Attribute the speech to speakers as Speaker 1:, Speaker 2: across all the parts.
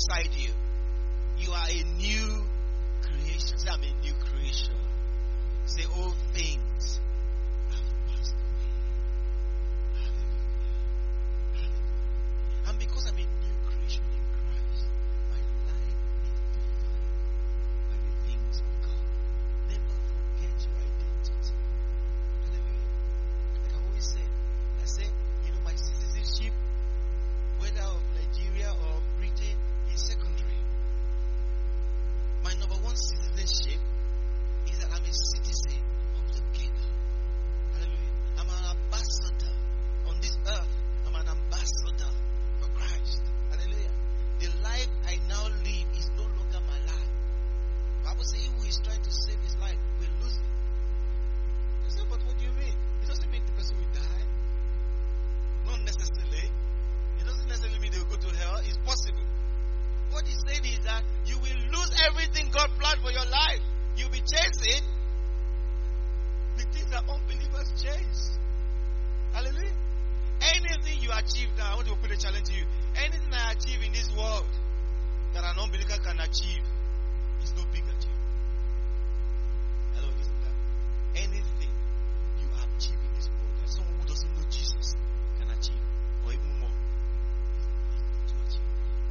Speaker 1: beside you. You are a new creation. Say, I'm a new creation. Say, all things have passed away. Hallelujah. Hallelujah. And because I'm a new creation in Christ, my life is defined by the things of God. Never forget your identity. Hallelujah. Like I always say, my citizenship, whether of Nigeria or Britain, is secondary. My number one citizenship is that I'm a citizen of the kingdom. Hallelujah. I'm an ambassador on this earth. I'm an ambassador for Christ. Hallelujah. The life I now live is no longer my life. The Bible says he who is trying to save his life will lose it. I said, but what do you mean? It doesn't mean the person will die. Not necessarily. It doesn't necessarily mean they will go to hell. It's possible. What he's saying is that you will lose everything God planned for your life. You'll be chasing the things that unbelievers chase. Hallelujah. Anything you achieve now, I want to put a challenge to you. Anything I achieve in this world that an unbeliever can achieve is no big achievement. Hello, listen to that. Anything you achieve in this world that someone who doesn't know Jesus can achieve, or even more, to achieve.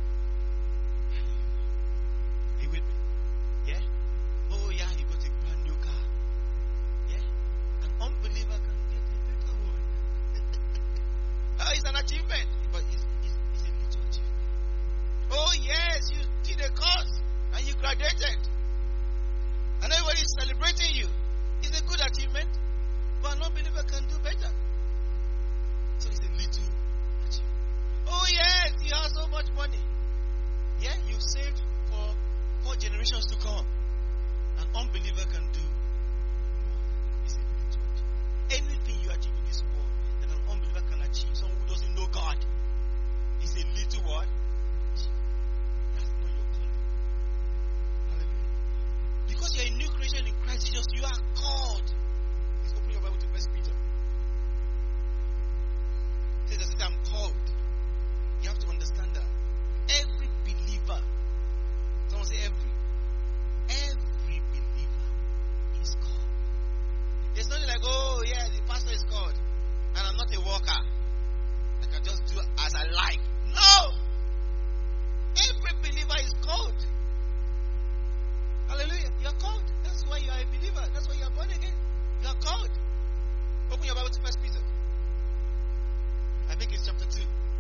Speaker 1: Are you with me? Yeah? Oh yeah, you got a brand new car. Yeah? An unbeliever can get a better one. It's an achievement, but it's a little achievement. Oh yes, you did a course and you graduated. And everybody is celebrating you. It's a good achievement, but an unbeliever can do better. So it's a little achievement. Oh yes, you have so much money. Yeah, you saved for 4 generations to come. An unbeliever can do more. It's a little achievement. Anything you achieve in this world that an unbeliever can achieve, someone who doesn't know God, is a little what? That's not your calling. Hallelujah. Because you're a new creation in Christ Jesus, you are called. Please open your Bible to 1 Peter. Say that I'm called. You have to understand that. Every believer, someone say every believer is called. There's nothing like, oh yeah, the pastor is called and I'm not a worker. I can just do as I like. No! Every believer is called. Hallelujah. You are called. That's why you are a believer. That's why you are born again. You are called. Open your Bible to 1 Peter. I think it's chapter 2.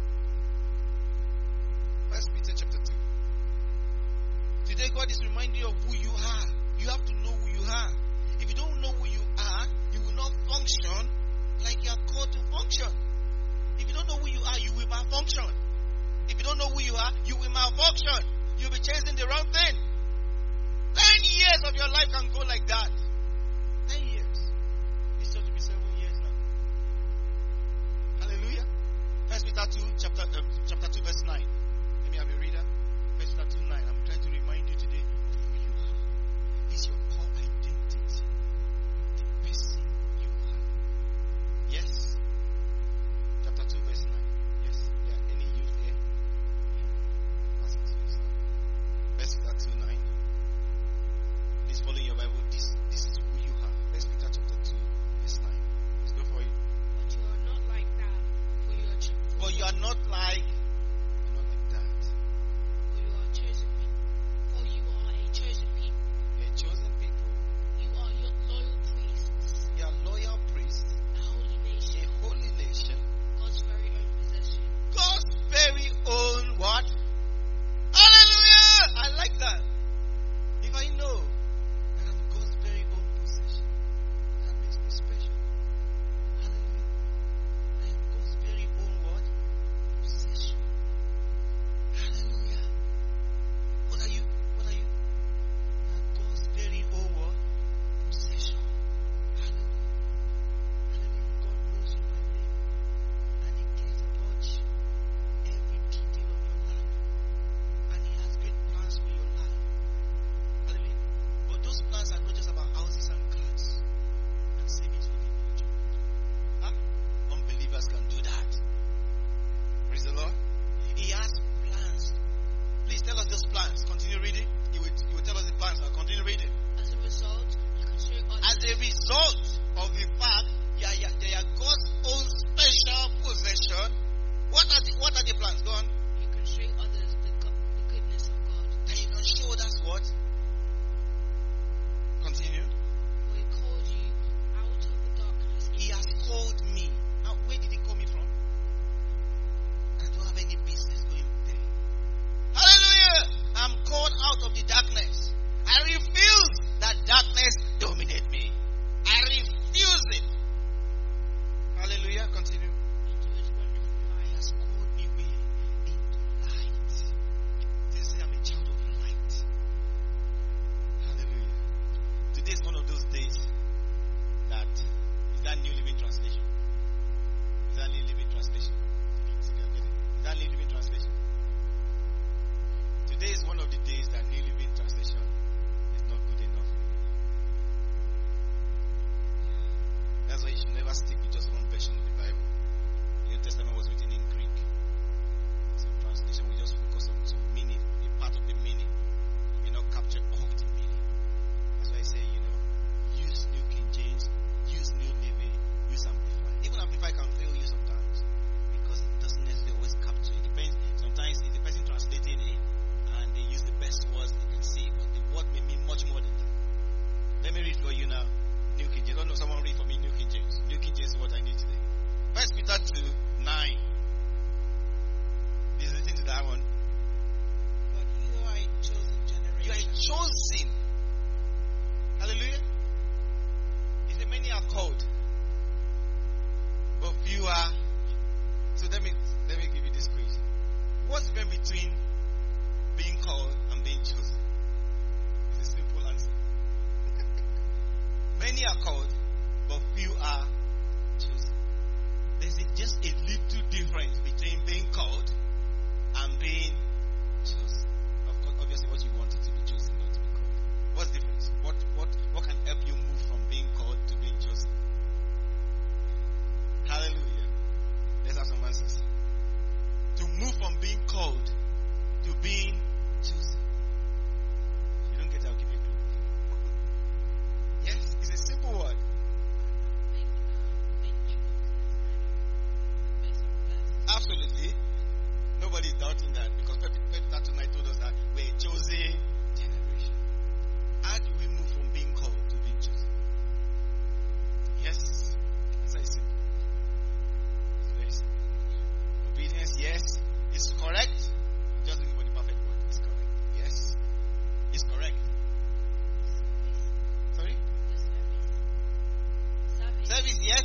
Speaker 1: 1 Peter chapter 2. Today God is reminding you of who you are. You have to know who you are. If you don't know who you are, you will not function like you are called to function. If you don't know who you are, you will malfunction. If you don't know who you are, you will malfunction. You'll be chasing the wrong thing. 10 years of your life can go like that. 10 years. This church will be 7 years now. Hallelujah. 1 Peter 2, chapter 2, verse 9. Let me have a reader. 1 Peter 2, 9. I'm trying to remind you today of who you are. It's your core identity. The person you are. Yes. Chapter 2, verse 9. Yes. Yeah. Any youth here? Yeah. That's it. 1 Peter 2, 9. Please follow your Bible. This is who you are. 1 Peter chapter 2, verse 9. Let's go for it.
Speaker 2: But you are not like that,
Speaker 1: for you are not like that.
Speaker 2: For you are chosen people. For you are a chosen people.
Speaker 1: You're a chosen people.
Speaker 2: You are your loyal priests.
Speaker 1: You are loyal priests.
Speaker 2: A holy nation.
Speaker 1: A holy nation.
Speaker 2: God's very own possession.
Speaker 1: God's very own what? Hallelujah! I like that. If I know that I'm God's very own possession, that makes me special. Hallelujah. I am God's very own what? Possession.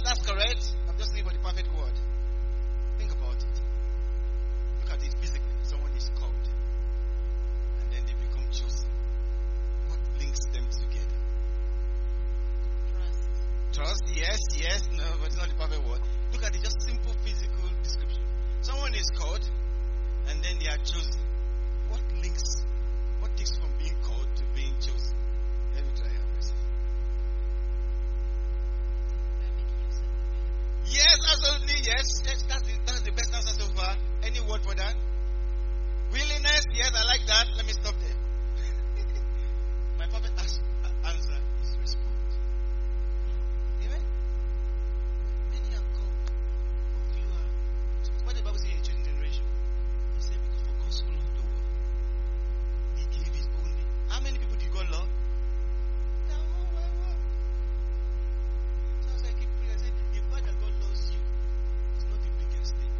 Speaker 3: that's correct. I'm just looking for the perfect word. Think about it. Look at it physically. Someone is called, and then they become chosen. What links them together? Trust, yes, no, but it's not the perfect word. Look at it, just simple physical description. Someone is called, and then they are chosen. What links? What takes from being called to being chosen? Let me try your best. Yes, absolutely, yes. That's the best answer so far. Any word for that? Willingness, yes, I like that. Let me stop there. My perfect answer is respond. Amen. Many are called, but few are. What the Bible says, a chosen generation. He said, because for God so loved the world, He gave His only. How many people did God love? The whole wide world. So as I keep praying, I say, the fact that God loves you is not the biggest thing.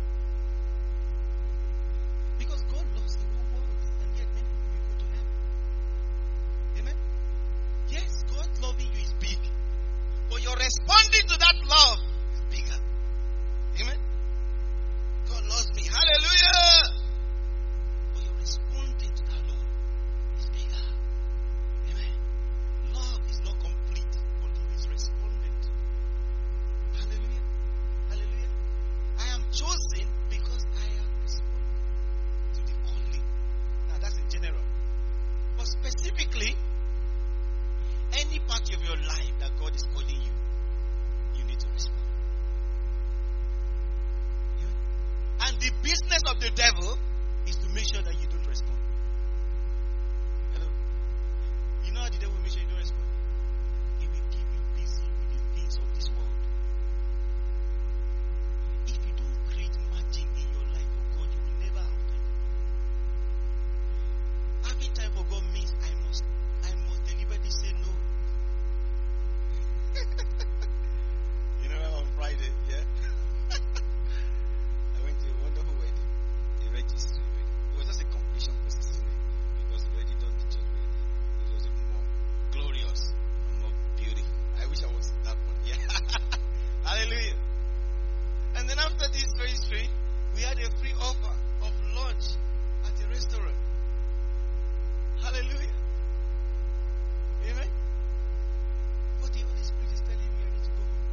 Speaker 3: Because God loves the whole world, and yet many people will go to heaven. Amen? Yes, God loving you is big. But your responding to that love is bigger. Amen? God loves me. Hallelujah! But your responding to that love is bigger. Amen? Love is not complete until it's responded to. Hallelujah! Hallelujah! I am chosen because I have responded to the calling. Now that's in general. But specifically, any part of your life that God is calling you, you need to respond. Yeah? And the business of the devil is to make sure that you don't respond. Hello? You know how the devil will make sure you don't respond? He will keep you busy with the things of this world. If you don't create magic in your life for God, you will never have time. Having time for God means I must deliberately say no. You know, on Friday, yeah? I went to a wonderful wedding, a registry wedding. It was just a completion process, isn't it? Because we already done the church wedding. It was even more glorious and more beautiful. I wish I was in that one, yeah? Hallelujah. And then after this registry, we had a free offer of lunch at a restaurant. Hallelujah. Amen. But the Holy Spirit is telling me I need to go home.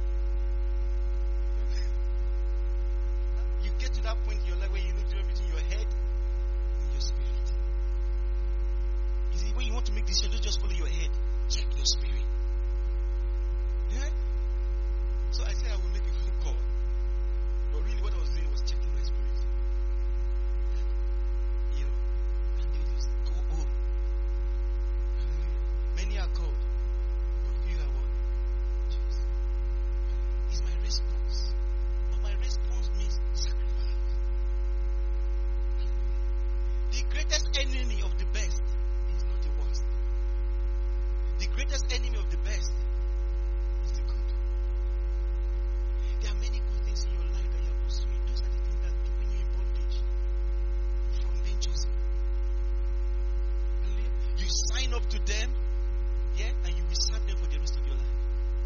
Speaker 3: You get to that point in your life where you know the difference between your head and your spirit. You see, when you want to make decisions, don't just follow your head. Check your spirit. Yeah? So I said I will make a phone call. But really what I was doing was checking my spirit. You know? And the Holy Spirit said, go home. Many are called, but few are what? Chosen. It's my response. But my response means sacrifice. The greatest enemy of the best is not the worst. The greatest enemy of the best is the good. There are many good things in your life that you are pursuing. Those are the things that are keeping you in bondage from being chosen. You sign up to them. Yeah, and you will serve them for the rest of your life.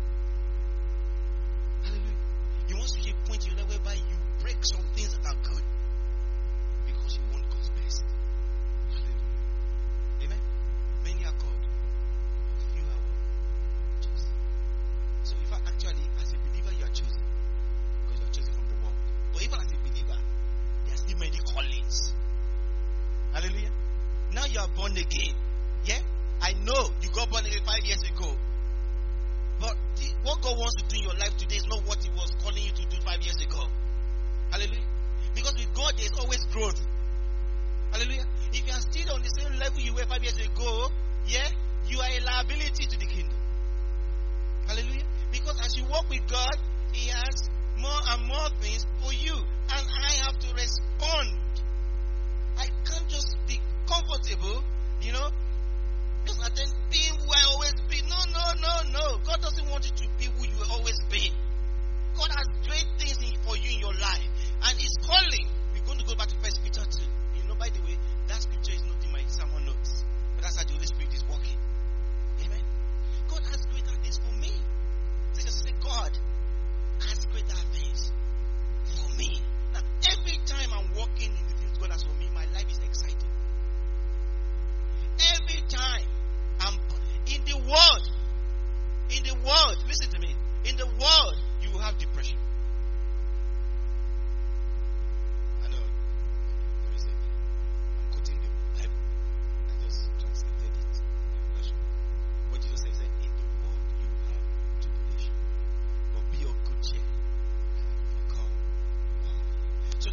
Speaker 3: Hallelujah. You want to reach a point in your life whereby you break some things that are good because you want God's best. Hallelujah. Amen. Many are called, but few are chosen. So, in fact, actually, as a believer, you are chosen because you are chosen from the world. But even as a believer, there are still many callings. Hallelujah. Now you are born again. Yeah. I know you got born again 5 years ago. But what God wants to do in your life today is not what He was calling you to do 5 years ago. Hallelujah. Because with God there is always growth. Hallelujah. If you are still on the same level you were 5 years ago, yeah, you are a liability to the kingdom. Hallelujah. Because as you walk with God, He has more and more things for you. And I have to respond. I can't just be comfortable, you know, just attend being who I always be. No. God doesn't want you to be who you will always be. God has great things for you in your life. And He's calling. We're going to go back to 1 Peter 2. You know, by the way, that scripture is not in my sermon notes. But that's how the Holy Spirit is working. Amen. God has greater things for me. So just say, God,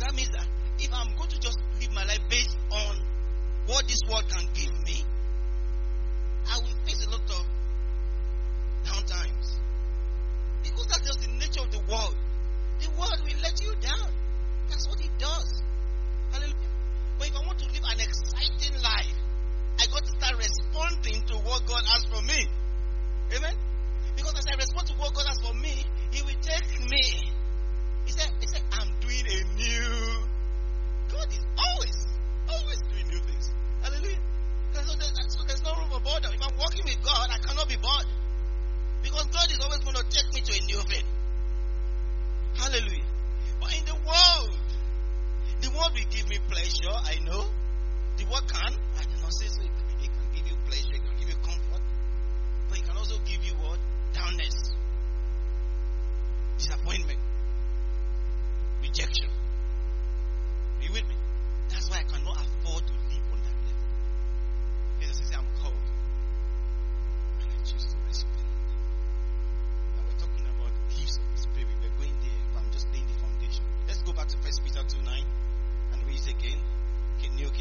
Speaker 3: That means that if I'm going to just live my life based on what this world can give me, I will face a lot of downtimes. Because that's just the nature of the world. The world will let you down. That's what it does. Hallelujah. But if I want to live an exciting life, I got to start responding to what God has for me. Amen? Because as I respond to what God has for me, He will take me. He said, I'm doing a new. God is always doing new things. Hallelujah. So there's no room for boredom. If I'm walking with God, I cannot be bored. Because God is always going to take me to a new thing. Hallelujah. But in the world will give me pleasure, I know. The world can. I cannot say so. It can give you pleasure, it can give you comfort. But it can also give you what? Downness. Disappointment. Rejection. Are you with me? That's why I cannot afford to live on that level. Jesus says, I'm called. And I choose to respond. Now we're talking about gifts of the Spirit. We're going there, but I'm just laying the foundation. Let's go back to 1 Peter 2:9 and read it again. Okay, New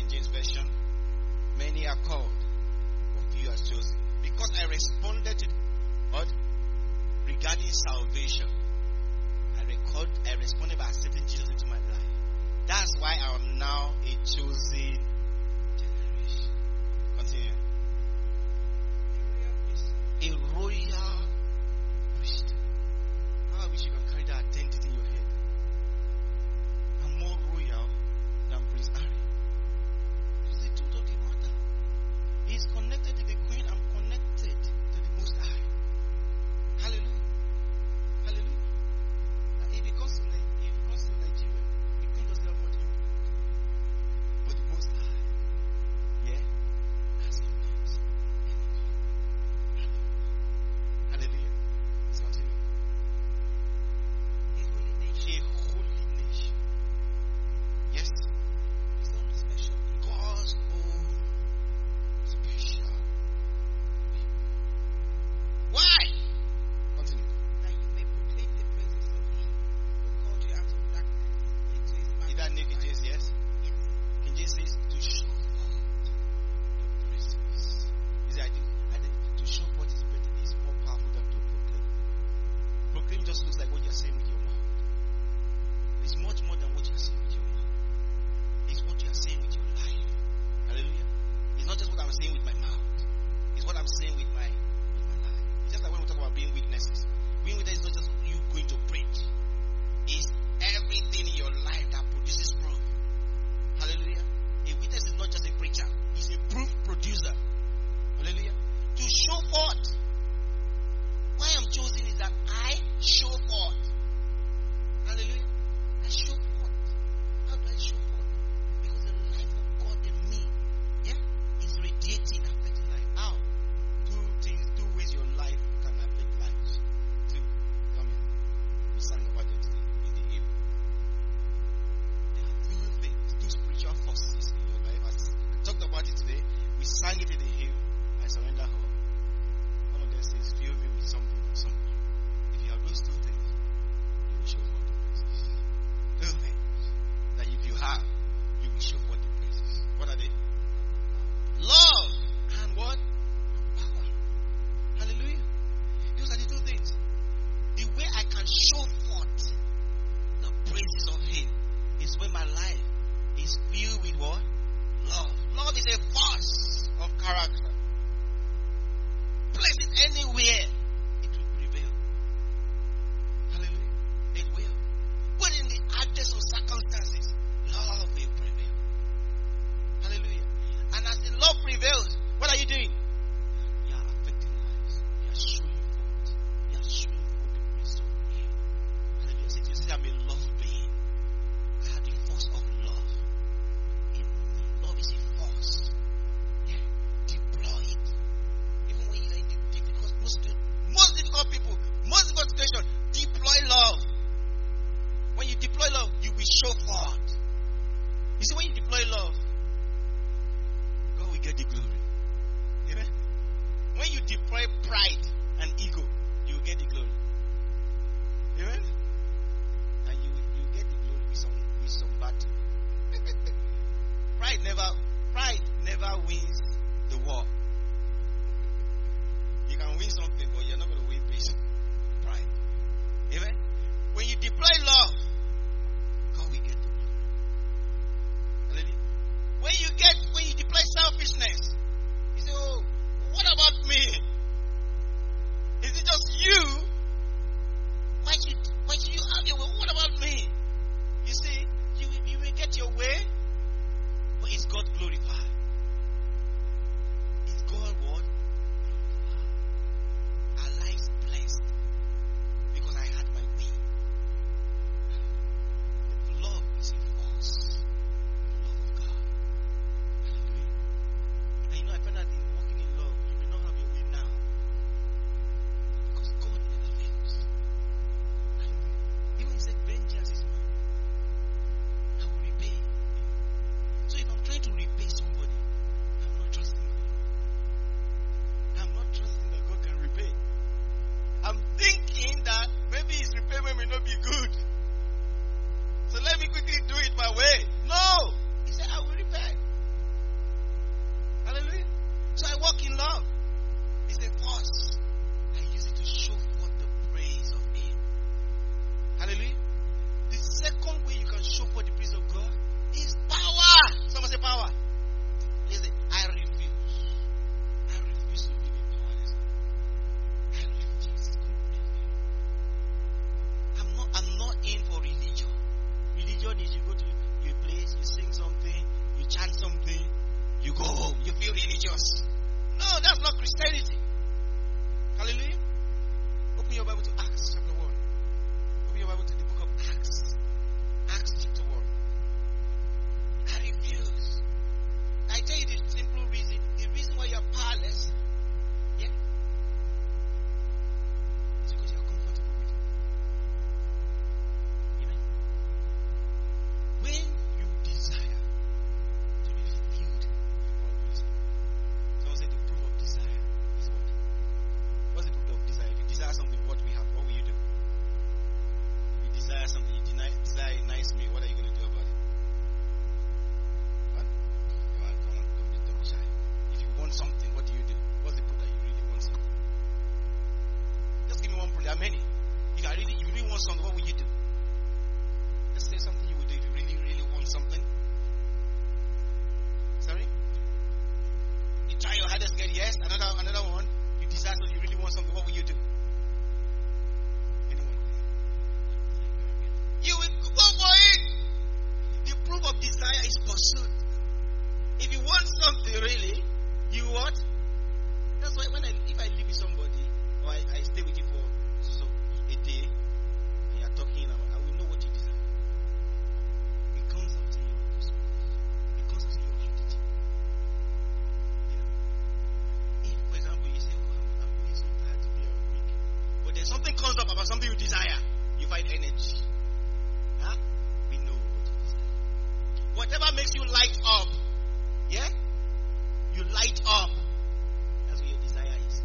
Speaker 3: about something you desire, you find energy. Huh? We know what you desire. Whatever makes you light up, yeah? You light up. That's what your desire is.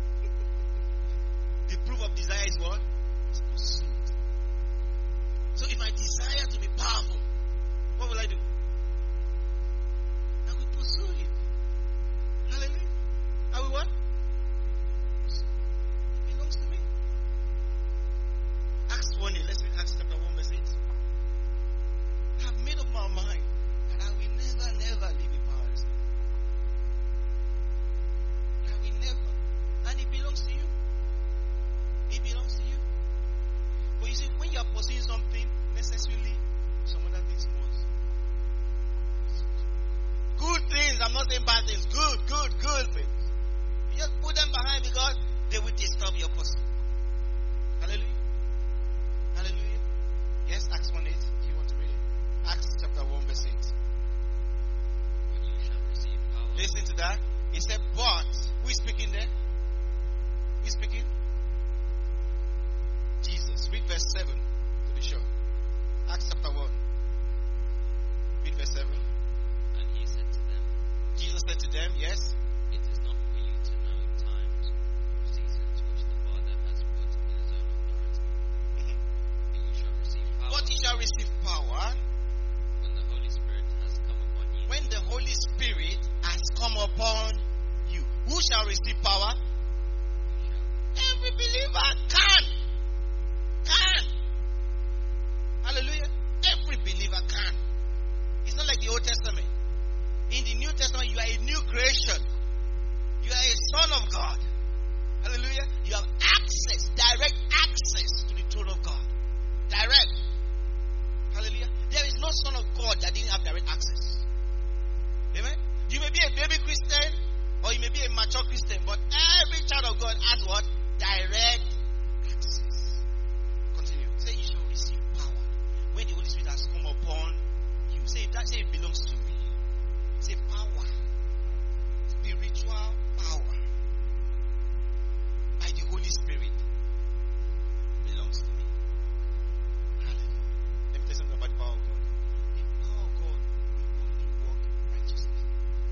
Speaker 3: The proof of desire is what? It's pursuit. So if I desire to be powerful, what will I do? I will pursue it. Hallelujah. I will what? It belongs to me. Acts 1, let's read Acts chapter 1 verse 8. I have made up my mind that I will never live in powerlessness. I will never. And it belongs to you. It belongs to you. But you see, when you are pursuing something, necessarily some other things must. Good things, I'm not saying bad things. Good things. You just put them behind because they will disturb your pursuit. Hallelujah. Hallelujah. Yes, Acts 1:8. If you want to read it. Acts chapter 1 verse 8.
Speaker 4: When you shall receive power.
Speaker 3: Listen to that. He said, but who is speaking there? Who is speaking? Jesus. Read verse 7 to be sure. Acts chapter 1. Read verse 7.
Speaker 4: And he said to them,
Speaker 3: Jesus said to them, yes.
Speaker 4: it is not for you to know times or seasons which the Father has put in his own authority. But you shall receive power.
Speaker 3: But you shall receive power
Speaker 4: when the Holy Spirit has come upon you.
Speaker 3: when the Holy Spirit has come upon you. Who shall receive power?
Speaker 4: You shall.
Speaker 3: Every believer can. Hallelujah. Every believer can. It's not like the Old Testament. In the New Testament, you are a new creation. You are a son of God. Hallelujah. You have access, direct access to the throne of God. Direct. Hallelujah. There is no son of God that didn't have direct access. Amen. You may be a baby Christian or you may be a mature Christian, but every child of God has what? Direct access. Continue. Say you shall receive power when the Holy Spirit has come upon you. Say that. Say it belongs to me. Say power, spiritual power by the Holy Spirit belongs to me. Hallelujah. Let me tell you something about the power of God. The power of God will only work righteously.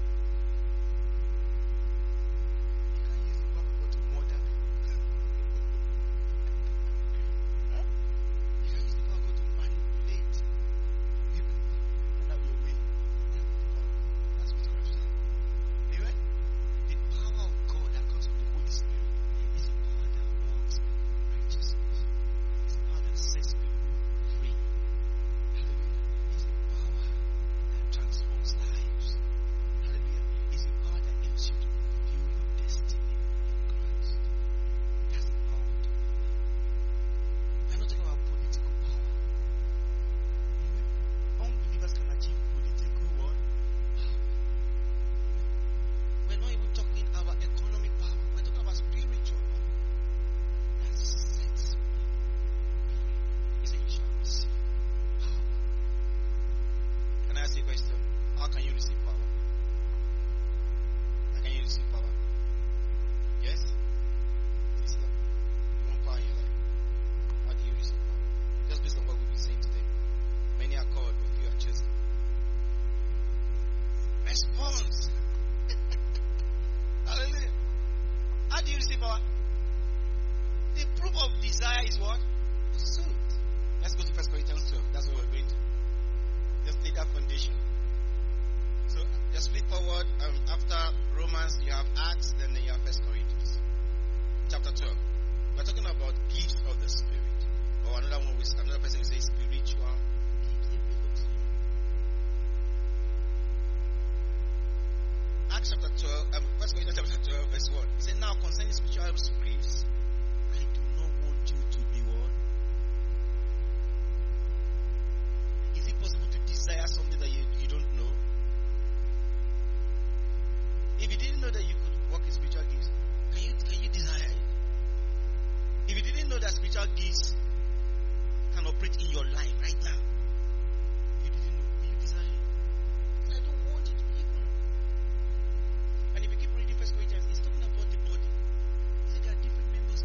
Speaker 3: You can't use the power of God to murder people. Huh? You can't use the power of God to manipulate people. And that will win. That's what I'm saying. Amen? The power of God that comes from the Holy Spirit is a power that works righteousness. It's a power that sets people free. Hallelujah. It's a power that transforms lives. Hallelujah. It's a power that helps you to fulfill your destiny in Christ. That's the power of the Holy Spirit. We're not talking about political power. Amen. Unbelievers can achieve political what? Power. We're not even talking about economic power. We're talking about spiritual power. That sets people free. He said you shall receive power. Can I ask you a question? How can you receive power? How can you receive power? Yes? Sister, you want power in your life? How do you receive power? Just based on what we've been saying today. Many are called, but few are chosen. Response. Hallelujah. How do you receive power? The proof of desire is what? Pursuit. Let's go to 1 Corinthians 12. That's what we're going to. Just lay that foundation. So just flip forward. After Romans, you have Acts, then you have 1 Corinthians. Chapter 12. We're talking about gifts of the Spirit. Or another person will say spiritual gifts. It belongs to you. Acts chapter 12, 1 Corinthians chapter 12, verse 1. He said, now concerning spiritual gifts, I do not want you to be what? Is it possible to desire something that you don't know? If you didn't know that you could walk in spiritual gifts, can you desire it? If you didn't know that spiritual gifts can operate in your life right now, you didn't know, will you desire it? I don't want it to be ignorant. And if you keep reading 1 Corinthians, it's talking about the body. He said there are different members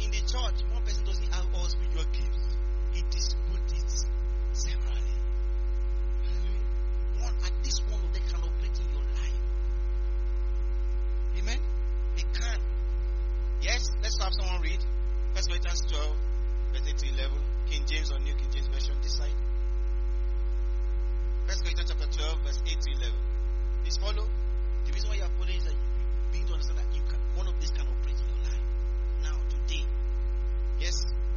Speaker 3: in the church, one person doesn't have all spiritual gifts. He distributes it severally. Hallelujah. At least one of them can operate in your life. Amen? They can. Yes? Let's have someone read 1 Corinthians 12, verse 8 to 11. King James or New King James Version this side. 1 Corinthians chapter 12, verse 8 to 11. Please follow. The reason why you are following is that you begin to understand that you can, one of these can operate in your life. Now, today. Yes?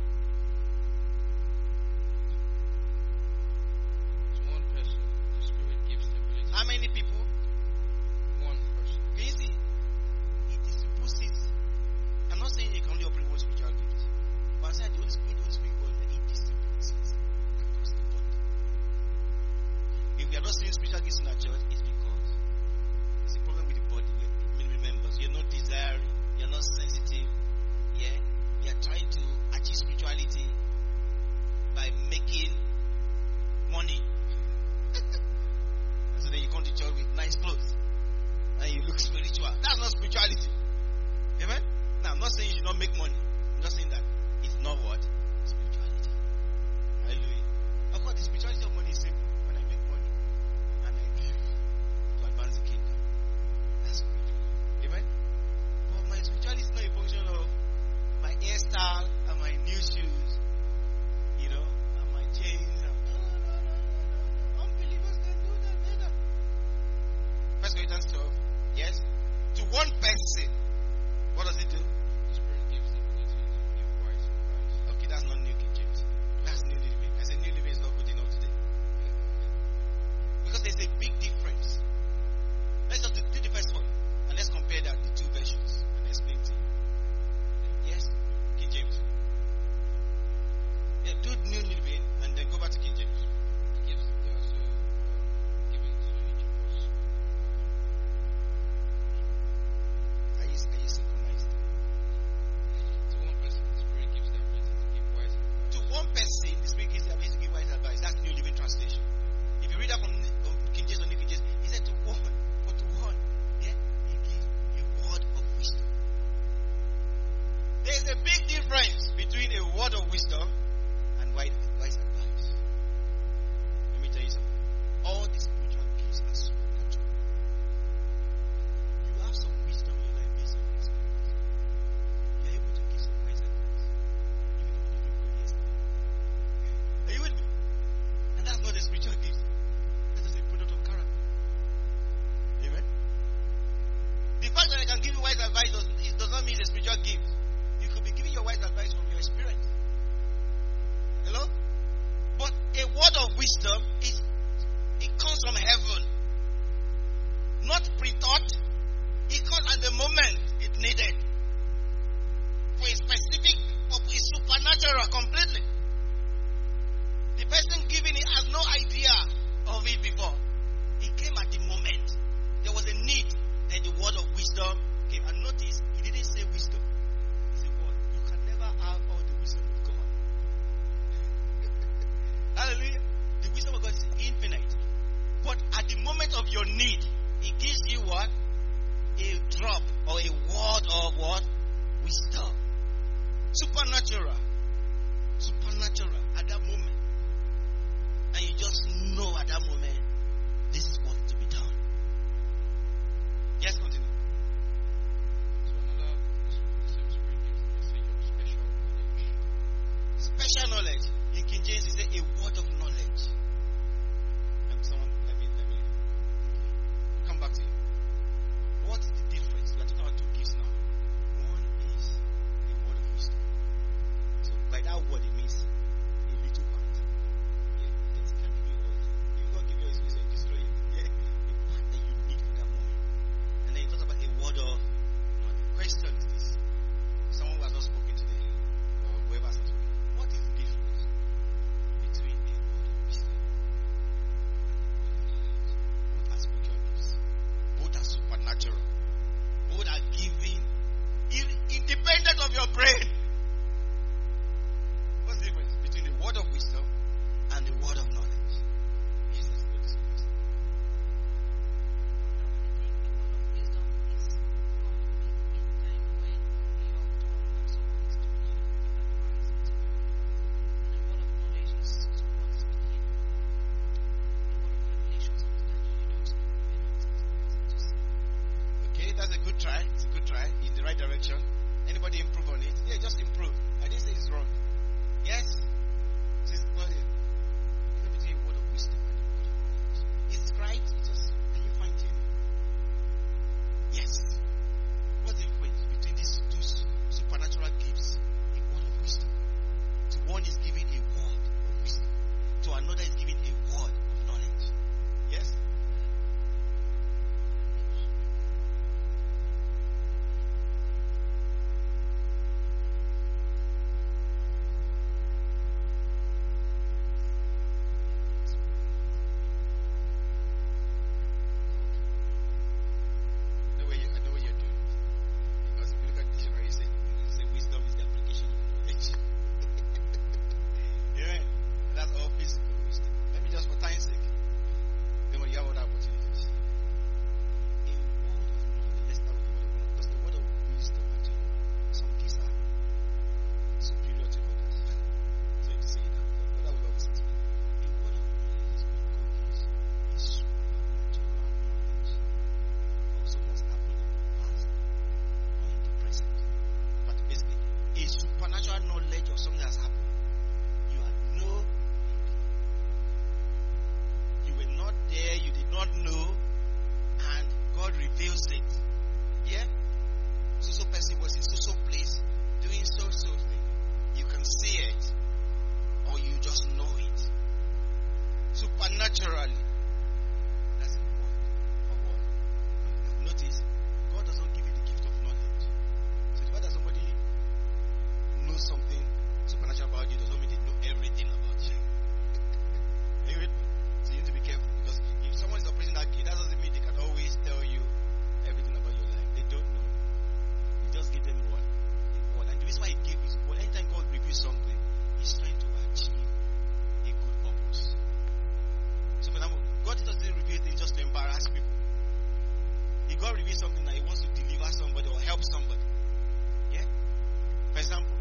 Speaker 4: To one person, the Spirit gives the ability.
Speaker 3: How many people?
Speaker 4: One person.
Speaker 3: Can you see? It distributes it. I'm not saying you can only operate one spiritual gift. But I'm saying the Holy Spirit God, it distributes it across the body. If we are not seeing spiritual gifts in our church, it's because it's a problem with the body. Remembers, you're not desiring, you're not sensitive. Yeah? You're trying to achieve spirituality by making money. And so then you come to church with nice clothes and you look spiritual. That's not spirituality. Amen? Now, I'm not saying you should not make money. I'm just saying that it's not what? Spirituality. Hallelujah. Of course, the spirituality of money is simple. When I make money and I give to advance the kingdom, that's spiritual. Amen? But my spirituality is not a function of my hairstyle and my new shoes, and my chains. No. Unbelievers can do that better. 1 Corinthians 12. Yes? To one person, what does it do?
Speaker 4: The Spirit gives the ability to give wise advice.
Speaker 3: Okay, that's not New King James. That's New Living. I said New Living is not good enough today. Because there's a big difference. Let's just do the first one. And let's compare the two versions and explain to you. Yes? King James. Yeah, do New Living and then go back to King James.
Speaker 4: Gives also given to each of us.
Speaker 3: Are you synchronized?
Speaker 4: To one person, the Spirit gives the ability to give wise advice.
Speaker 3: To one person, the Spirit gives the ability to give wise advice. That's New Living Translation. If you read that from King James or New King James, he said to one, yeah, he gives a word of wisdom. There is a big difference between a word of wisdom and wise advice. Let me tell you something. All the spiritual gifts are supernatural. You have some wisdom in your life based on experience. You are able to give some wise advice, even if you didn't go yesterday. Are you with me? And that's not a spiritual gift. That is a product of character. Amen. The fact that I can give you wise advice does not mean it's a spiritual gift. You could be giving your wise advice from your experience. Hello? But a word of wisdom it comes from heaven. Not pre-thought. It comes at the moment it's needed. For a specific purpose, it's supernatural completely. The person giving it has no idea of it before. It came at the moment. There was a need, and the word of wisdom came. And notice, he didn't say wisdom. He said word. You can never have all the wisdom of God. Hallelujah. The wisdom of God is infinite. But at the moment of your need, he gives you what? A drop or a word of what? Wisdom. Supernatural. Supernatural at that moment. And you just know at that moment, this is what to be done. Yes, continue.
Speaker 4: So another, the same Spirit gives the message of special knowledge.
Speaker 3: Special knowledge. In King James, he said a word of knowledge. Someone, let me come back to you. What is the difference? We are talking about two gifts now. One is a word of wisdom. So by that word, it means a little part. Yeah, it can give you all. If God give you his correction. Anybody improve on it? Yeah, just improve. I didn't say it's wrong. Yes? Says, well, let me tell you a word of wisdom and a word of knowledge. Is it right? It's just, can you fine tune it? Yes. What's the difference between these two supernatural gifts? A word of wisdom. To one is giving a word of wisdom. To another is giving a word of knowledge. Yes? I know what you're doing. Because if you look at the dictionary, it says wisdom is the application of knowledge. Yeah, that's all physical wisdom. Let me just, for time's sake, then when you have other opportunities. A word of knowledge. Let's start with the word of knowledge. Because the word of wisdom, actually, some gifts are superior to others. So to say that, but that will always explain. A word of knowledge is when God gives you a supernatural knowledge of something that's happened in the past or in the present. But basically, a supernatural knowledge of something that's happened. You had no idea. You were not there, you did not know, and God reveals it. Yeah? So person was in so place doing so thing. You can see it, or you just know it. Supernaturally. That's the word of what? Now notice, God does not give you the gift of knowledge. So the fact that somebody knows something supernatural about you does not mean they know everything about you. Are you with me? So you need to be careful, because if someone is operating that gift, that doesn't mean they can always tell you everything about your life. They don't know. You just give them what? A word. And the reason why he gave is what? Anytime God reveals something, he's trying to achieve a good purpose. So for example, God doesn't reveal things just to embarrass people. If God reveals something that he wants to deliver somebody or help somebody. Yeah? For example,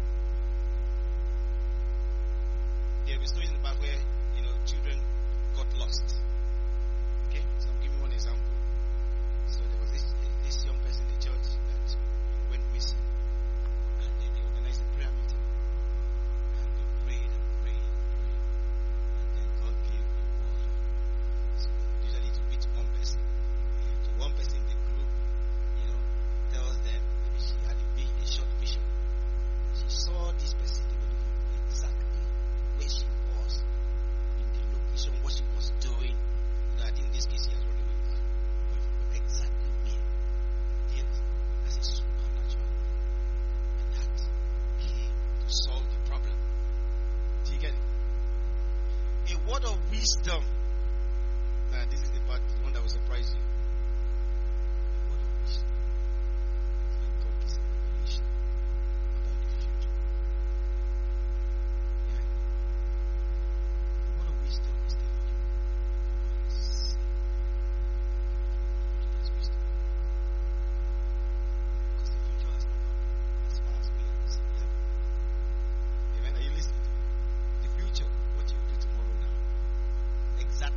Speaker 3: there will be stories in the Bible where, children got lost. Okay? So I'm giving one example. So there was this young person in the church that went missing. And then they organized a prayer meeting. And they prayed and prayed and prayed. And then God gave a word. So usually it will be to one person. So one person in the group, tells them, maybe she had a short vision. She saw this person, they were looking for exactly where she was, in the location, what she was doing. I think in this case, she has run away with her. But exactly where. That's a supernatural. And that came to solve the problem. Do you get it? A word of wisdom. Now, this is the part, the one that will surprise you. A word of wisdom. When God gives a revelation about the future. Yeah? The word of wisdom is telling you what is said. That's wisdom. Because the future has not happened as far as we are concerned. Yeah? Amen. Are you listening to me? The future, what you will do tomorrow now. Exactly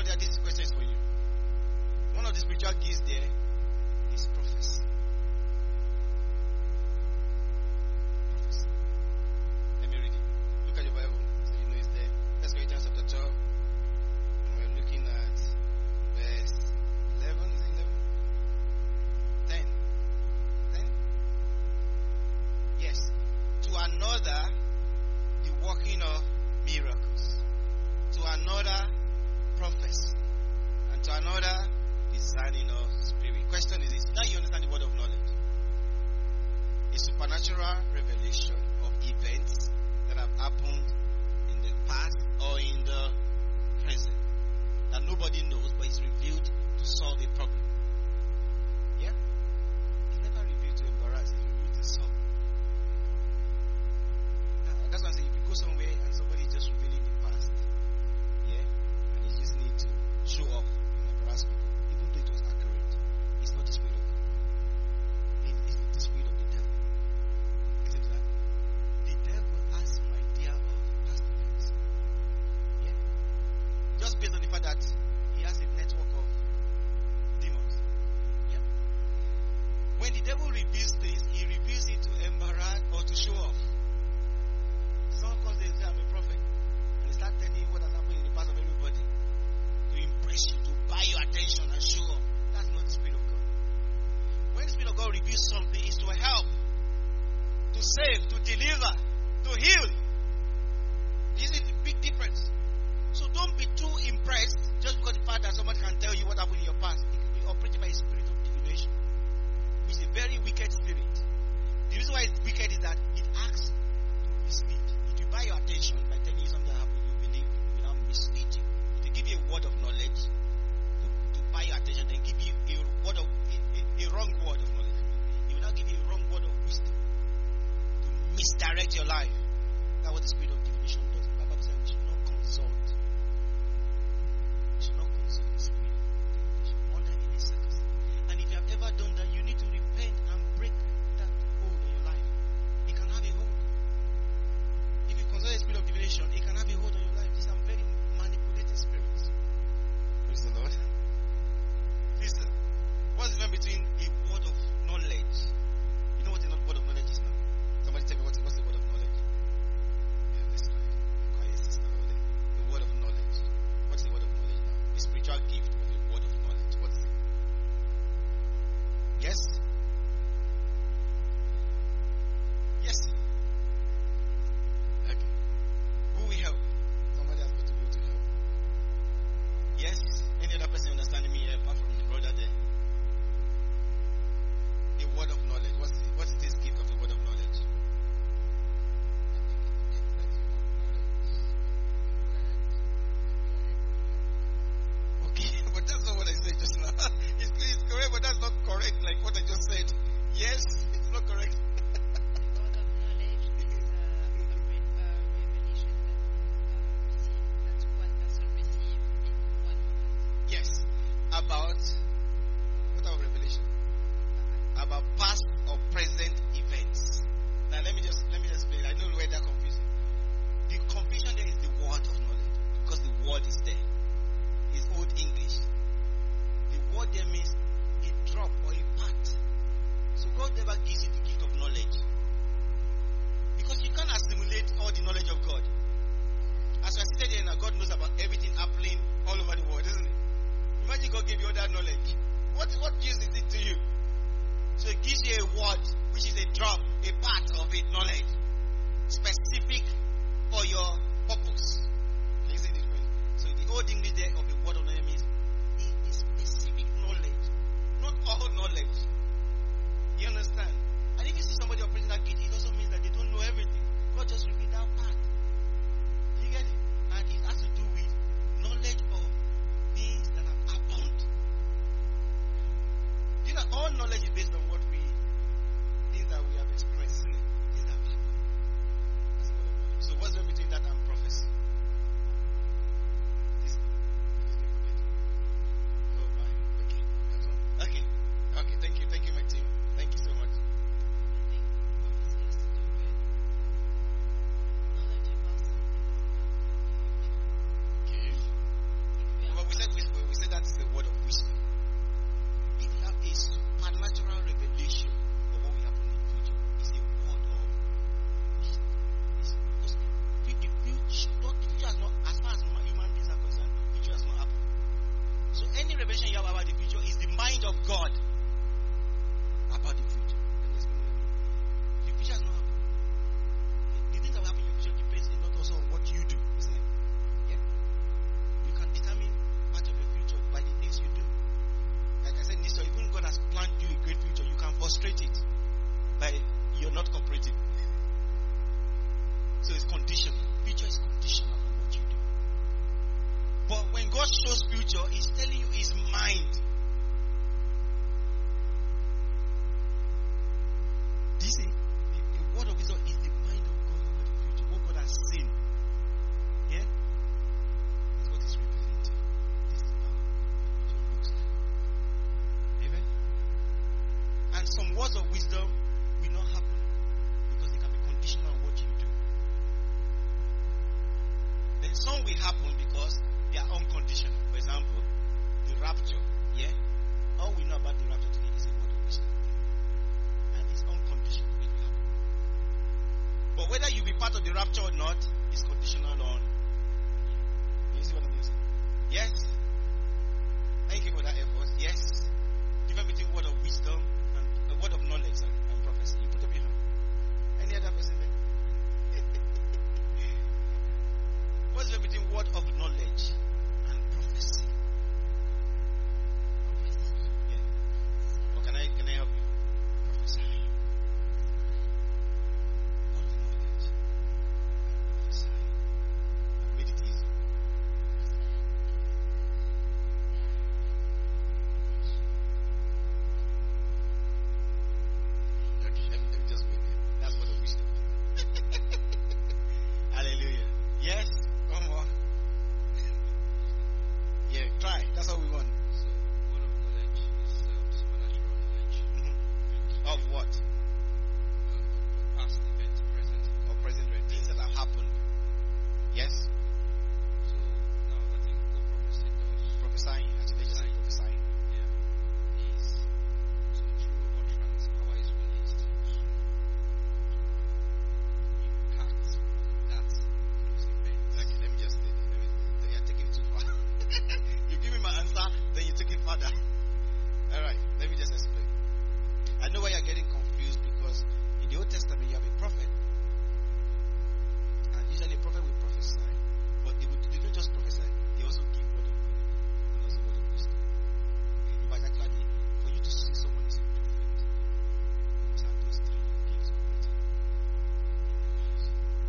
Speaker 3: there, this question is for you. One of the spiritual gifts there is prophecy. Prophecy. Let me read it. Look at your Bible so you know it's there. 1 Corinthians chapter 12. And we're looking at verse 11. Is it 11? 10. 10? Yes. To another, the working of miracles. To another, prophecy. And to another, discerning of spirit. Question is this. Now you understand the word of knowledge. A supernatural revelation of events that have happened in the past or in the present that nobody knows, but is revealed to solve a problem. Yeah? It's never revealed to embarrass, it's revealed to solve. That's why I say if you go somewhere and somebody is just revealing the past, yeah, and he's using it to show off and embarrass people, even though it was accurate, it's not the spirit of God. It's the spirit of the devil. Isn't that? The devil has some idea of past events. Yeah? Just based on the fact that he has a network of demons. Yeah? When the devil reveals things, he reveals it to embarrass or to show off. Someone comes there and says, I'm a prophet. And they start telling you what has happened in the past of everybody. To impress you, to buy your attention and show off. That's not the Spirit of God. When the Spirit of God reveals something, it's to help, to save, to deliver, to heal. This is the big difference. So don't be too impressed just because the fact that someone can tell you what happened in your past. It could be operating by a spirit of divination, which is a very wicked spirit. The reason why it's wicked is that it acts to mislead. It will buy your attention by telling you something that happened, you believe, it will now mislead you. It will give you a word of knowledge to buy your attention, then give you a word of a wrong word of knowledge. It will now give you a wrong word of wisdom to misdirect your life. That's what the spirit of divination does. The Bible says we should not consult. We should not consult the spirit of divination under any circumstance. And if you have ever done that, you need to repent and break that hold on your life. It can have a hold. If you consult the spirit of divination, it can have a hold on your life. These are very manipulating spirits. Praise the Lord. Listen, what's the difference between a word of knowledge? You know what a word of knowledge is now? Somebody tell me what's the word of knowledge? God about the future. The future has not happened. The things that will happen in your future depends a lot also on what you do, isn't it? Yeah. You can determine part of your future by the things you do. Like I said, this story, even God has planned you a great future, you can frustrate it by you're not cooperating. So it's conditional. Future is conditional on what you do. But when God shows future, He's telling you His mind. Do you see? The word of wisdom is the mind of God about the future. What God has seen. Yeah? This is what is representing. This is how the future looks like. Amen? And some words of wisdom will not happen because they can be conditional on what you do. Then some will happen because they are unconditional. For example, the rapture. Yeah? All we know about the rapture today is a word of wisdom. And it's unconditional. It will happen. But whether you be part of the rapture or not is conditional on you. See what I'm saying? Yes? Thank you for that effort. Yes? Difference between word of wisdom and a word of knowledge and prophecy. You put up your hand. Any other person there? What's the difference between word of knowledge and prophecy? Yeah. Or can I help you? Prophecy. Word of knowledge and prophecy. I made it easy. Okay, let me just wait there. That's word of wisdom. Hallelujah. Yes? One more. Yeah, try. That's all we want.
Speaker 4: So, word of knowledge is supernatural knowledge.
Speaker 3: Of what?
Speaker 4: Of past event, present.
Speaker 3: Or present event. Things that have happened. Yes?
Speaker 4: So, now I think what prophecy does,
Speaker 3: Prophesying. Actually, they just say prophesying.
Speaker 4: is so through utterance, power is released to impact that those events.
Speaker 3: Okay, let me just say that. You're taking it too far. You give me my answer, then you take it further. Alright, let me just explain. I know why you're getting confused because in the Old Testament you have a prophet. And usually a prophet will prophesy. But they don't just prophesy, they also give word of God and also word of wisdom. But actually, for you to see someone is a prophet, you must have those three gifts operating in their lives.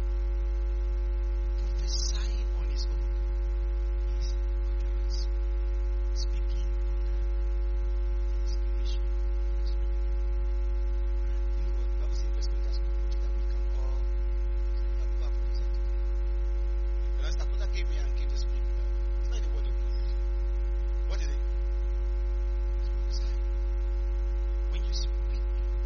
Speaker 3: Prophesying on his own is utterance. Speaking under the inspiration of the Spirit. And you know what? The Bible says in 1 Corinthians 2:14 that we can all prophesy today. And as Dakota came here and came to speak, it's not the word of knowledge. What is it? It's prophesying. When you speak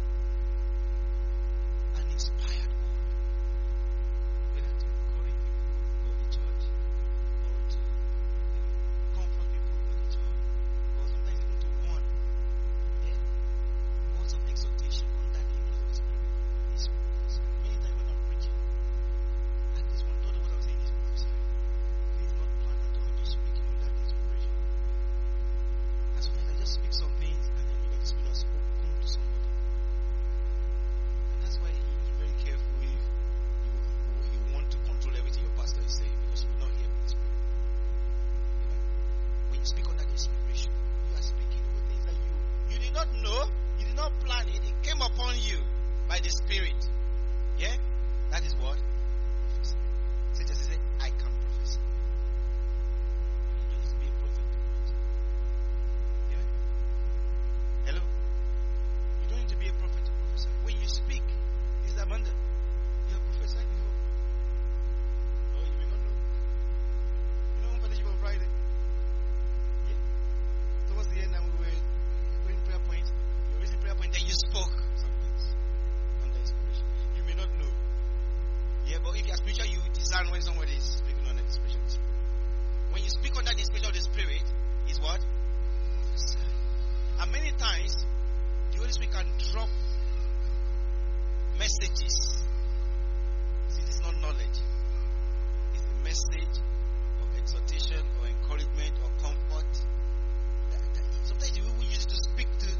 Speaker 3: an inspired word, whether to encourage people or the church, or to comfort people or the church, or sometimes even to warn, yeah, words of exhortation under the influence of the Spirit. It's many times when I'm preaching, at least 1/3 of what I'm saying is prophesying. It is not planned at all, just speaking under the inspiration. And sometimes I just speak some things and I know that the Spirit has spoken to somebody. And that's why you need to be very careful if you want to control everything your pastor is saying because you will not hear from the Spirit. Amen? When you speak under the inspiration, you are speaking over things that you did not know, you did not plan it, it came upon you by the Spirit. Yeah? That is what? Prophecy. So just say, I can prophesy. You don't need to be a prophet to prophesy. Yeah? Hello? You don't need to be a prophet to prophesy. When you speak, is Amanda, you have prophesied before. Oh, you may not know. You know, fellowship on Friday. Yeah? Towards the end, and we were going prayer point. You were raising prayer point, then you spoke some things under inspiration. You may not know. Yeah, but if you are spiritual, you discern when somebody is speaking under the inspiration of the Spirit. When you speak under the inspiration of the Spirit, is what? Prophesy. And many times, the Holy Spirit can drop messages. See, this is not knowledge. It's the message of exhortation or encouragement or comfort. Sometimes you will use it to speak to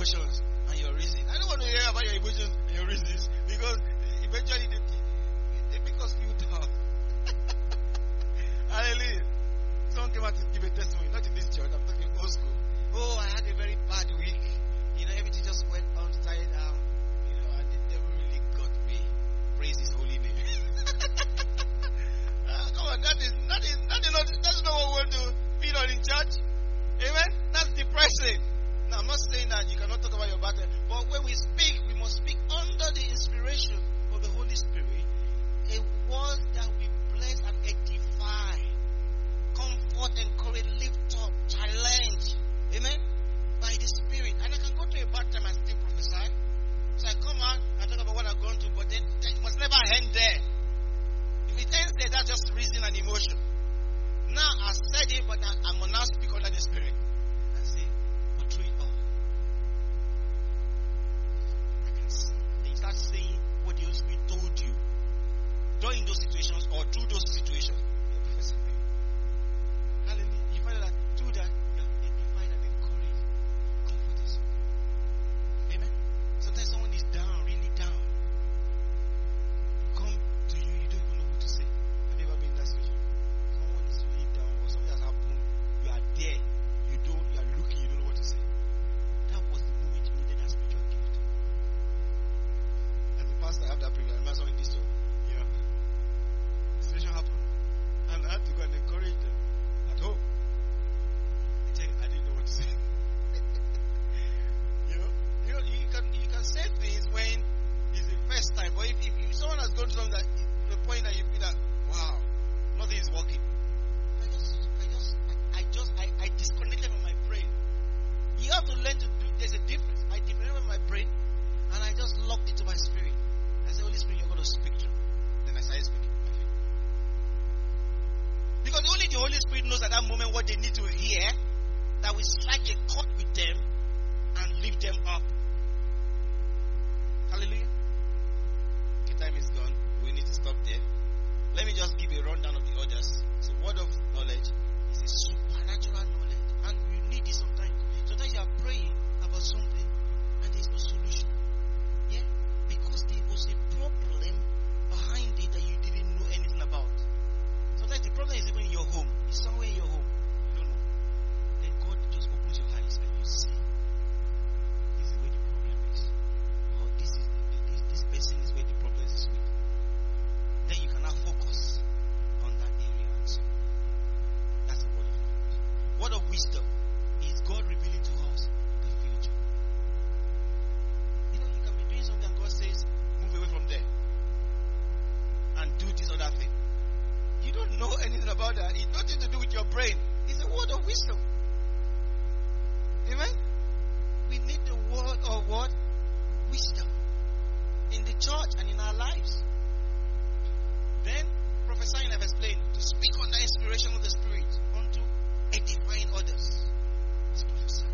Speaker 3: emotions and your reason. I don't want to hear about your emotions and your reasons because eventually they make us feel down. Hallelujah. Someone came out to give a testimony, not in this church, I'm talking old school. Oh, I had a very bad week. Everything just went upside down. And the devil really got me. Praise his holy name. Come on, that's not what we want to feel on in church. Amen? That's depressing. Now, I'm not saying that you cannot talk about your battle, but when we speak, we must speak under the inspiration of the Holy Spirit. A word that we bless and edify, comfort, encourage, lift up, challenge. Amen? By the Spirit. And I can go to a bad time and still prophesy. So I come out and talk about what I've gone through, but then it must never end there. If it ends there, that's just reason and emotion. Now I said it, but I will now speak under the Spirit and say, but through it all, I can see. Then you start saying what the Holy Spirit told you during those situations or through those situations. Hallelujah. You find that through that, you find that encourage, comfort yourself. Amen. Sometimes someone is down, really down. Come to you, you don't even know what to say. Have you ever been in that situation? Someone is really down, or something has happened. You are there. You are looking, you don't know what to say. That was the moment you needed that spiritual gift. As a pastor, I have that privilege. I remember someone in this church. The situation happened. And I had to go and encourage them at home. I didn't know what to say. You can say things when it's the first time, but if someone has gone through something that to the point that you feel that wow, nothing is working, I disconnected from my brain. You have to learn to do. There's a difference. I disconnected from my brain, and I just locked into my spirit. I said, Holy Spirit, you're going to speak to me. Then I started speaking. Because only the Holy Spirit knows at that moment what they need to hear, that will strike a chord with them and lift them up. Hallelujah. The time is gone. We need to stop there. Let me just give a rundown of the others. So, word of knowledge is a supernatural knowledge, and you need it sometimes. Sometimes you are praying about something and there's no solution. Yeah? Because there was a problem behind it that you didn't know anything about. Sometimes the problem is even in your home. It's somewhere in your home. You don't know. Then God just opens your eyes and you see this is where the problem is. Or this person is where the problem is with. Then you can now focus on that area and so. That's the word of knowledge. Word of wisdom is God revealing to us the future. You can be doing something and God says, move away from there and do this other thing. You don't know anything about that. It's nothing to do with your brain. It's a word of wisdom. Amen? We need the word of what? Wisdom. In the church and in our lives. Then, prophesying, I've explained, to speak under inspiration of the Spirit unto edifying others. It's prophesying.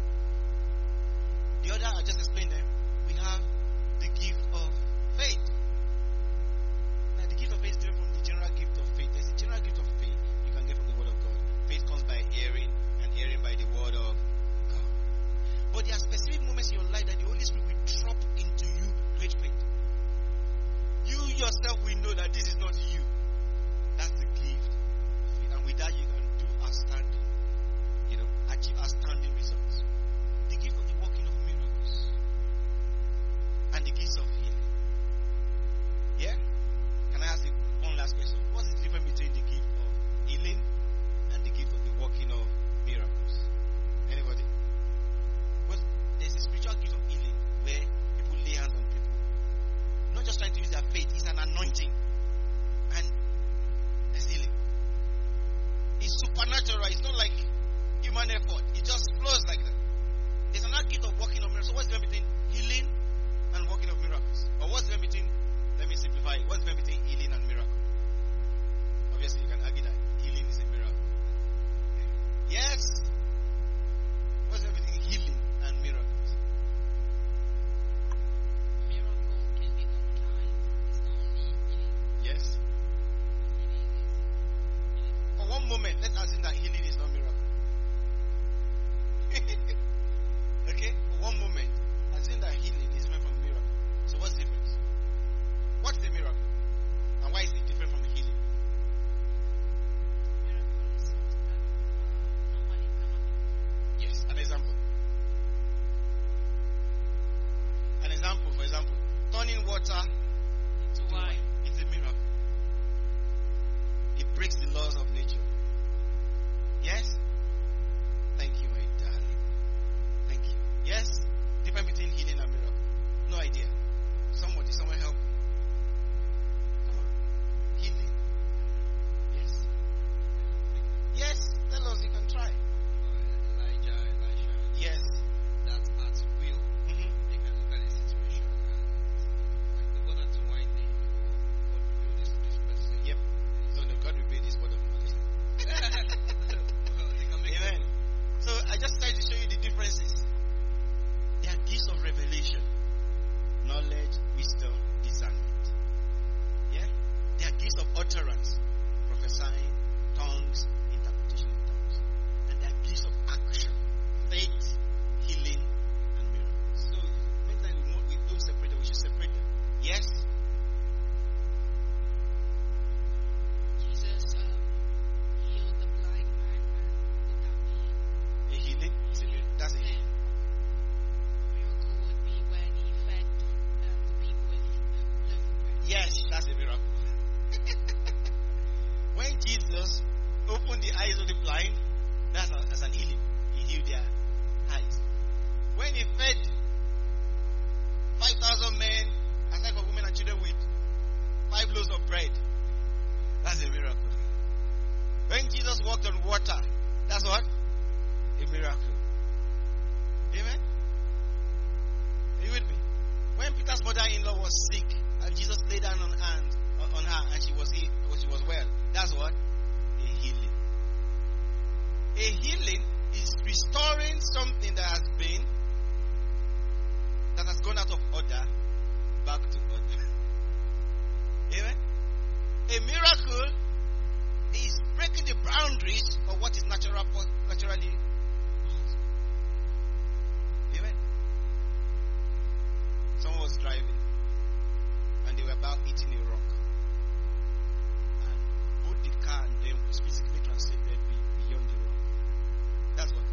Speaker 3: The other, I just explained them. We have the gift of faith. Now, the gift of faith is different from the general gift of faith. There's a general gift of faith you can get from the Word of God. Faith comes by hearing, and hearing by the Word of God. But there are specific moments in your life that the Holy Spirit will drop into you great faith. You yourself will know that this is not you. That's the gift. And with that, you can do outstanding, achieve outstanding results. The gift of the working of miracles and the gifts of healing. Yeah? Can I ask you one last question? What's the difference between the gift of healing and the gift of the working of miracles? Anybody? Well, there's a spiritual gift of healing where people lay hands on people. Not just trying to use their faith, it's an anointing. a miracle is breaking the boundaries of what is naturally possible. Amen. Someone was driving and they were about hitting a rock. And both the car and them was physically translated beyond the rock. That's what.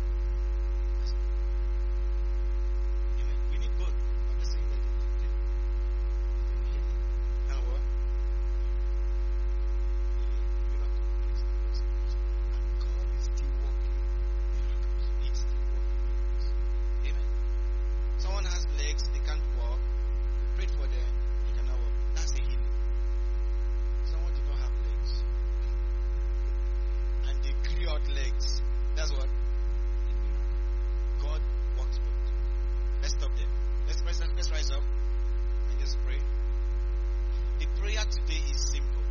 Speaker 3: Amen. We need both. I'm not saying that it's different. And what? Miracle. And God is still working miracles. He's still working miracles. Amen. Someone has legs, they can't walk. We prayed for them, they cannot walk. That's a healing. Someone did not have legs. And they grew out legs. That's what? A miracle. God works both. Let's stop there. Let's rise up and just pray. The prayer today is simple.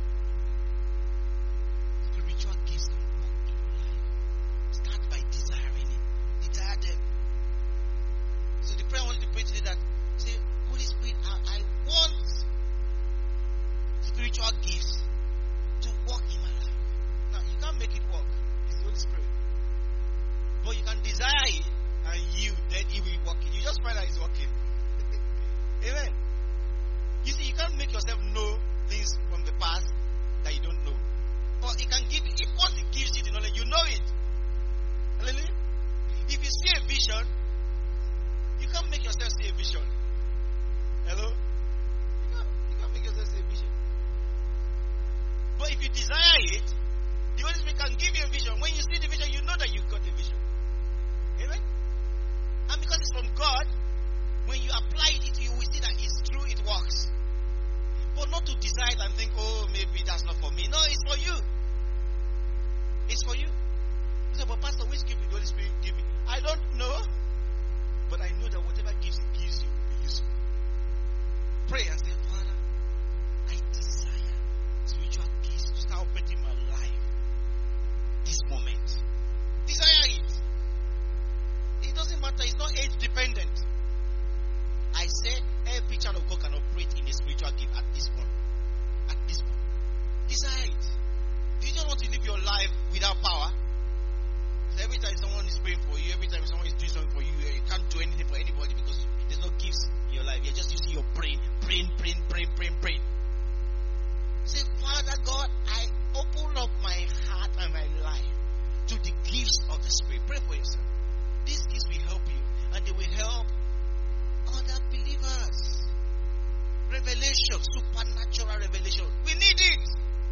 Speaker 3: Spiritual gifts can work in your life. Start by desiring it. Desire them. So the prayer I want you to pray today that say, Holy Spirit, I want spiritual gifts to work in my life. Now you can't make it work. It's the Holy Spirit. But you can desire it and yield, then it will work. You just find out it's working. Amen. You see, you can't make yourself know things from the past that you don't know. But it can give you, if once it gives you the knowledge, you know it. Hallelujah. If you see a vision, you can't make yourself see a vision. Hello? You can't make yourself see a vision. But if you desire it, the Holy Spirit can give you a vision. When you see the vision, you know that you've got a vision. Amen? And because it's from God, when you apply it, you will see that it's true, it works. But not to desire it and think, oh, maybe that's not for me. No, it's for you. It's for you. You say, but Pastor, which gift did the Holy Spirit give me? I don't know. But I know that whatever gifts He gives you will be useful. Pray and say, Father, I desire spiritual gifts to start operating my life this moment. Desire it. It doesn't matter. It's not age dependent. I said every child of God can operate in a spiritual gift at this point. At this point. Desire it. Do you just want to live your life without power? So every time someone is praying for you, every time someone is doing something for you, you can't do anything for anybody because there's no gifts in your life. You're just using your brain. Say, Father God, I open up my heart and my life to the gifts of the Spirit. Pray for yourself. These gifts will help you and they will help other believers. Revelation, supernatural revelation. We need it.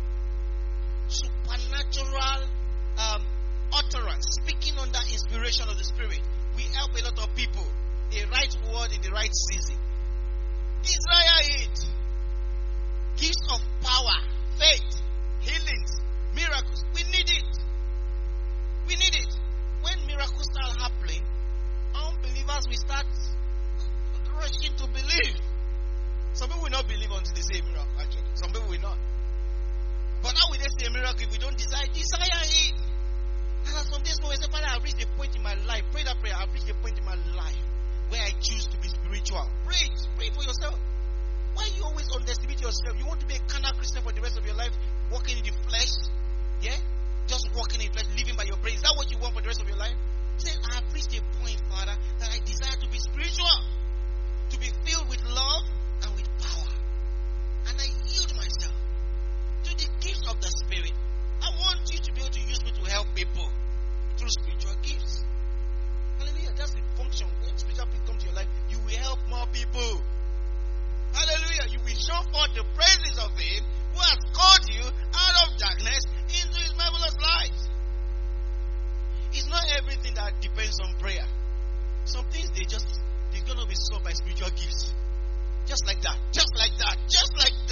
Speaker 3: Supernatural utterance, speaking under inspiration of the Spirit. We help a lot of people. A right word in the right season. Desire it. Gifts of power, faith, healings, miracles. We need it. We need it. When miracles start happening, unbelievers will start rushing to believe. Some people will not believe until they say a miracle, actually. Some people will not. But how will they say a miracle if we don't desire it? And some days when I say, Father, I've reached a point in my life. Pray that prayer. I've reached a point in my life where I choose to be spiritual. Pray it. Pray for yourself. Why you always underestimate yourself? You want to be a carnal Christian for the rest of your life, walking in the flesh? Yeah? Just walking in the flesh, living by your brain. Is that what you want for the rest of your life? Say, I have reached a point, Father, that I desire to be spiritual, to be filled with love and with power. And I yield myself to the gifts of the Spirit. I want you to be able to use me to help people through spiritual gifts. Hallelujah. That's the function. When spiritual people come to your life, you will help more people. Hallelujah. You will show forth the praises of Him who has called you out of darkness into His marvelous light. It's not everything that depends on prayer. Some things they're going to be solved by spiritual gifts. Just like that. Just like that. Just like